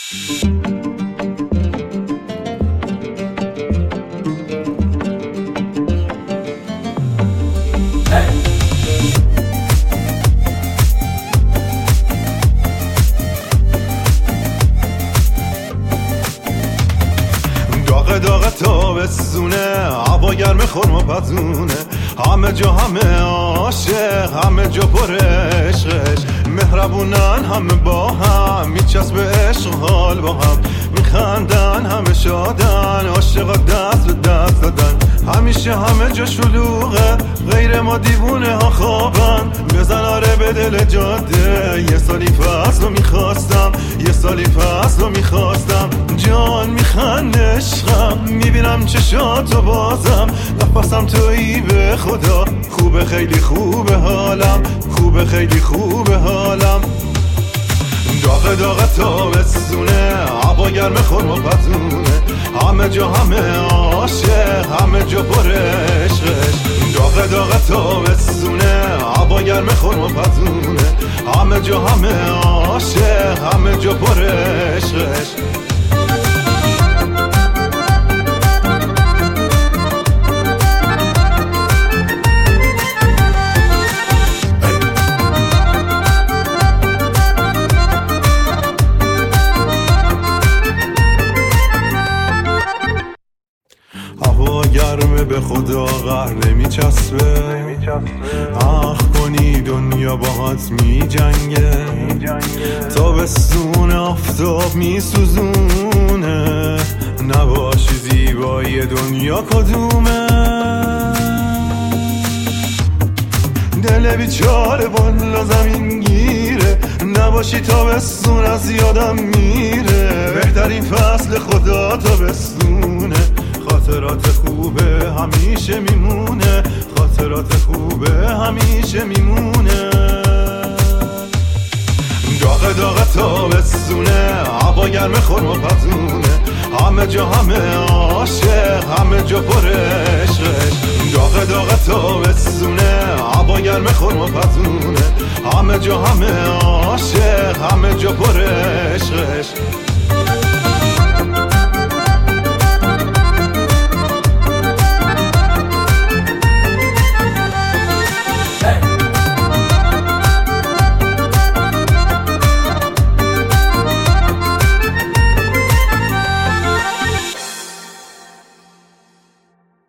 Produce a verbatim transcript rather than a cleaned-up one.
داغ داغ تابستونه، هوا گرم خرم و پزونه، همه جا همه عاشق، همه جا پر عشقش، مهربونن همه با هم، میچسب عشق حال با هم، میخندن همه شادن، عاشقا دست به دست دادن، همیشه همه جا شلوغه، غیر ما دیوونه ها خوابن، بزن آره به دل جاده، یه سالی فصل رو میخواستم، یه سالی فصل رو میخواستم، جان میخند عشقم، میبینم چشاتو بازم، نفسم تویی به خدا، خوبه خیلی خوبه حالم، خوبه خیلی خوبه حالم. داغ داغ تابستونه، هوا گرم خرم و پزونه، همه جا همه عاشق، همه جا پر عشقش، داغ داغ تابستونه، هوا گرم خرم و پزونه، همه جا همه عاشق، همه جا پر عشقش. هوا گرمه به خدا قهر نمیچسبه، اخ کنی دنیا باهات میجنگه، تابستون آفتاب میسوزونه، نباشی زیبایی دنیا کدومه، دل بیچاره بالا زمین گیره، نباشی تابستون از یادم میره، بهترین فصل خدا تابستونه، خاطرات خوبه همیشه میمونه، خاطرات خوبه همیشه میمونه. داغ داغ تابستونه، هوا گرم خرم و پزونه، همه جا همه عاشق، همه جا پر عشقش، داغ داغ تابستونه، هوا گرم خرم و پزونه، همه جا همه عاشق، همه جا پر عشقش.